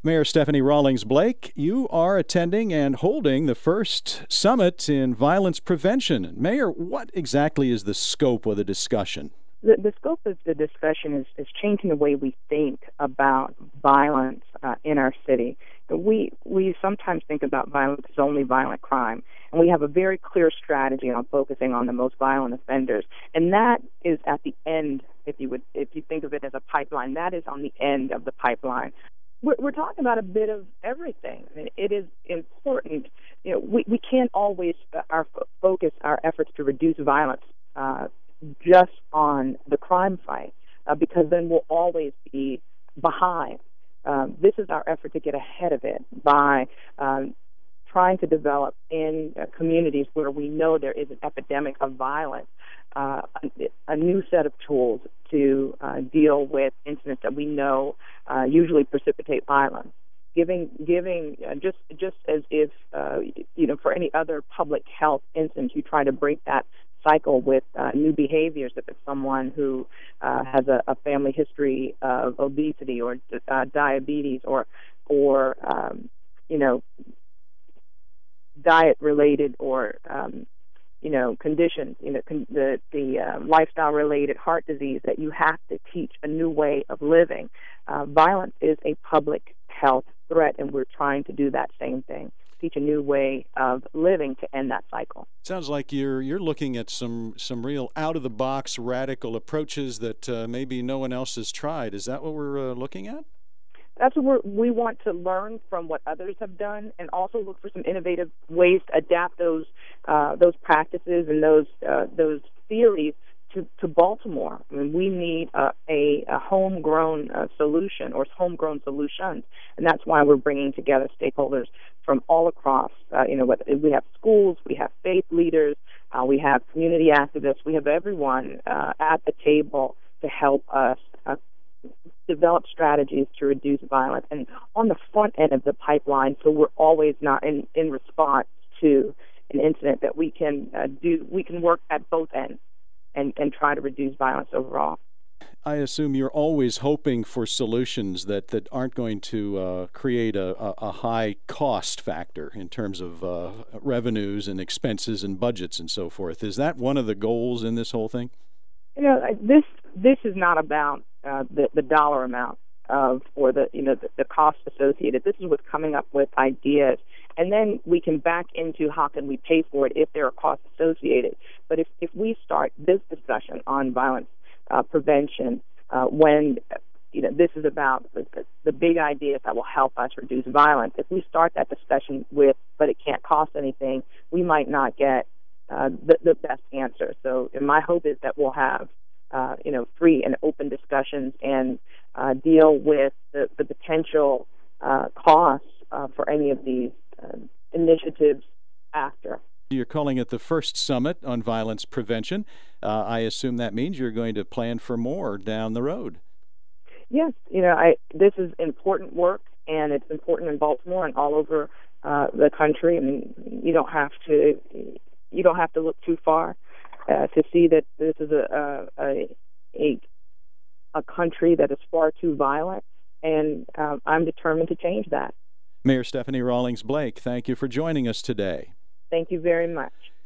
Mayor Stephanie Rawlings Blake, you are attending and holding the first summit in violence prevention. Mayor, what exactly is the scope of the discussion? The scope of the discussion is changing the way we think about violence in our city. We sometimes think about violence as only violent crime, and we have a very clear strategy on focusing on the most violent offenders, and that is at the end. If you think of it as a pipeline, that is on the end of the pipeline. We're talking about a bit of everything. I mean, it is important. We can't always focus our efforts to reduce violence just on the crime fight, because then we'll always be behind. This is our effort to get ahead of it by trying to develop in communities where we know there is an epidemic of violence, a new set of tools to deal with incidents that we know usually precipitate violence. Giving just as if for any other public health instance, you try to break that cycle with new behaviors. If it's someone who has a family history of obesity or diabetes or diet-related or conditions, the lifestyle-related heart disease, that you have to teach a new way of living. Violence is a public health threat, and we're trying to do that same thing. Teach a new way of living to end that cycle. Sounds like you're looking at some real out-of-the-box radical approaches that maybe no one else has tried. Is that what we're looking at? That's what we want to learn from what others have done, and also look for some innovative ways to adapt those practices and those theories to Baltimore. I mean, we need a homegrown solution or homegrown solutions, and that's why we're bringing together stakeholders from all across. We have schools, we have faith leaders, we have community activists, we have everyone at the table to help us develop strategies to reduce violence, and on the front end of the pipeline, so we're always not in response to an incident, that we can work at both ends and try to reduce violence overall. I assume you're always hoping for solutions that aren't going to create a high cost factor in terms of revenues and expenses and budgets and so forth. Is that one of the goals in this whole thing? This is not about the dollar amount or the cost associated. This is with coming up with ideas, and then we can back into how can we pay for it if there are costs associated. But if we start this discussion on violence prevention when this is about the big ideas that will help us reduce violence, if we start that discussion with but it can't cost anything, we might not get the best answer. So my hope is that we'll have free and open discussions and deal with the potential costs for any of these initiatives after. You're calling it the first summit on violence prevention. I assume that means you're going to plan for more down the road. Yes, this is important work, and it's important in Baltimore and all over the country. I mean, you don't have to look too far to see that this is a country that is far too violent, and I'm determined to change that. Mayor Stephanie Rawlings Blake, thank you for joining us today. Thank you very much.